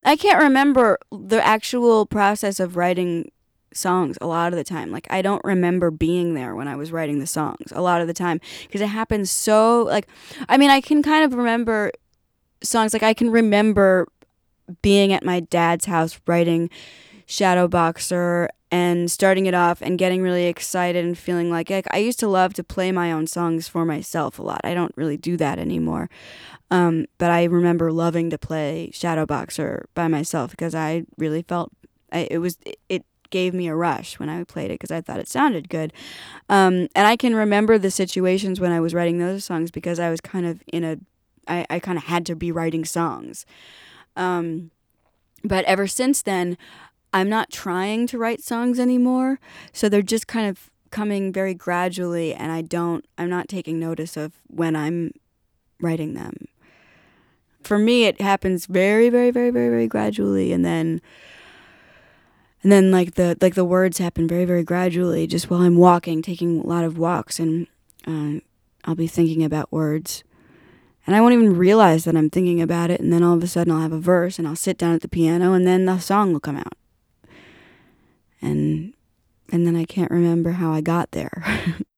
I can't remember the actual process of writing songs a lot of the time. Like, I don't remember being there when I was writing the songs a lot of the time because it happens so, like, I mean, I can kind of remember songs. Like, I can remember being at my dad's house writing Shadowboxer and starting it off and getting really excited and feeling like I used to love to play my own songs for myself a lot. I don't really do that anymore. But I remember loving to play Shadowboxer by myself because I really felt it gave me a rush when I played it because I thought it sounded good. And I can remember the situations when I was writing those songs because I was kind of I kind of had to be writing songs. Um, but ever since then, I'm not trying to write songs anymore. So they're just kind of coming very gradually, and I'm not taking notice of when I'm writing them. For me, it happens very, very, very, very, very gradually, and then like the words happen very, very gradually, just while I'm walking, taking a lot of walks, and uh, I'll be thinking about words, and I won't even realize that I'm thinking about it, and then all of a sudden I'll have a verse, and I'll sit down at the piano, and then the song will come out, and and then I can't remember how I got there.